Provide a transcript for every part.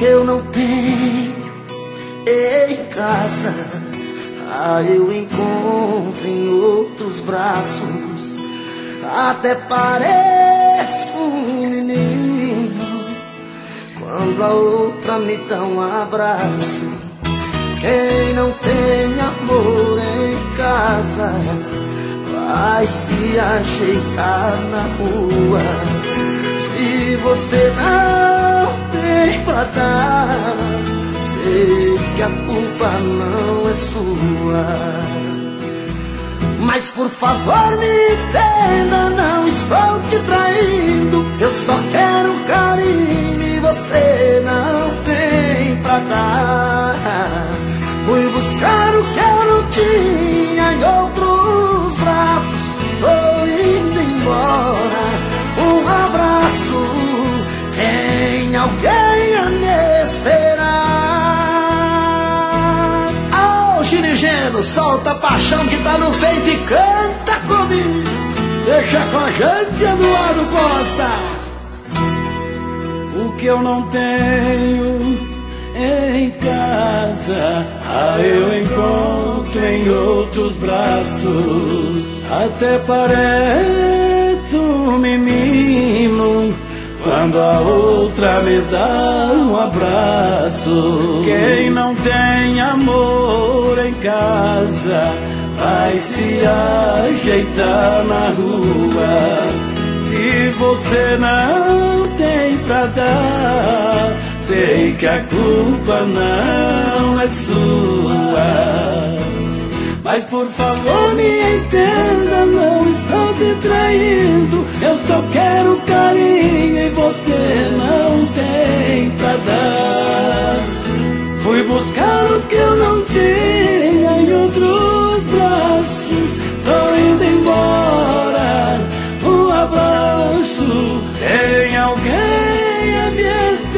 que eu não tenho em casa, eu encontro em outros braços. Até pareço um menino quando a outra me dá um abraço. Quem não tem amor em casa vai se ajeitar na rua. Se você não tem pra dar, sei que a culpa não é sua. Mas por favor me entenda, não estou te traindo. Eu só quero carinho e você não tem pra dar. Fui buscar o que eu não tinha em outros braços. Tô indo embora, um abraço. Tem alguém a me esperar? Ô Girigeno, solta a paixão que tá no peito e canta comigo. Deixa com a gente, Eduardo Costa. O que eu não tenho em casa, eu encontro em outros braços. Até parece um menino quando a outra me dá um abraço. Quem não tem amor em casa vai se ajeitar na rua. Se você não tem pra dar, sei que a culpa não é sua. Mas por favor me entenda, não estou te traindo. Eu só quero carinho e você não tem pra dar. Fui buscar o que eu não tinha em outros braços. Tô indo embora, um abraço. Tem alguém a me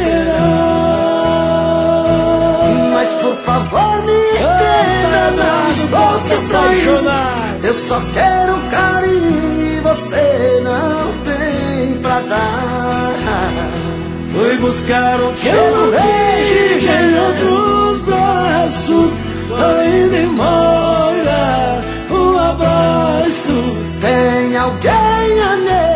esperar? Mas por favor me entenda, não estou te traindo. Eu só quero carinho e você não tem pra dar. Fui buscar o que eu não vejo em outros braços. Tô indo embora, um abraço. Tem alguém a me